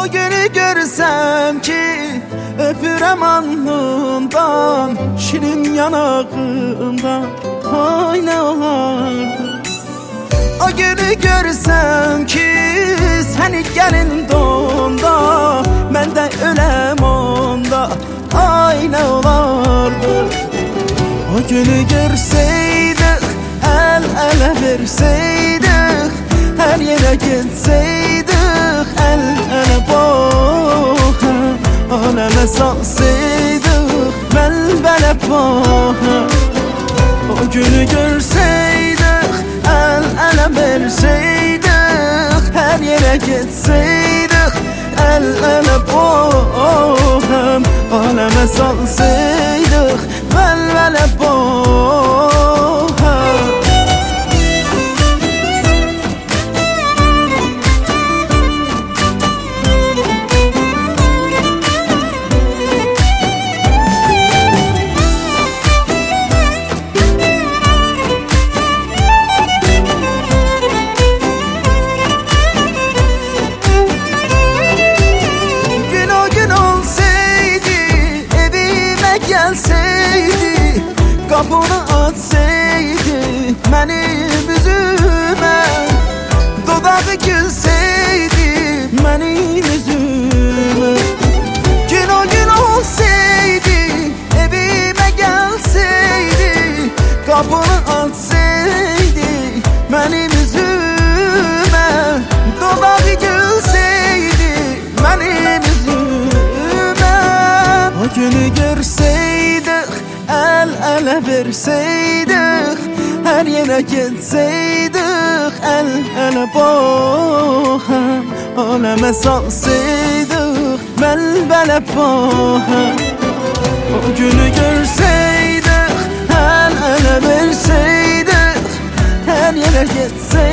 O günü görsem ki öpürəm alnından, şirin yanağından, ay ne olardı. O günü görsem ki seni gelin donda, mən də öləm onda, ay ne olardı. O günü görseydik, el ele verseydik, her yere gitseydik, el ele baxa, aleme salsaydık, belbele baxa. O günü görseydik, el ele verseydik, her yere gitseydik, el ele baxa, aleme salsaydık, belbele baxa. Gelseydi, kapını açsaydı benim üzüme, dodağı gülseydi benim yüzüme. Gün o gün olsaydı, evime gelseydi, kapını açsaydı benim yüzüme, dodağı gülseydi benim yüzüme. O günü görseydik, el ele verseydik, her yere gitseydik, el ele baxa, aleme salsaydık, belbele baxa. O günü görseydik, el ele verseydik, her yere gitseydik,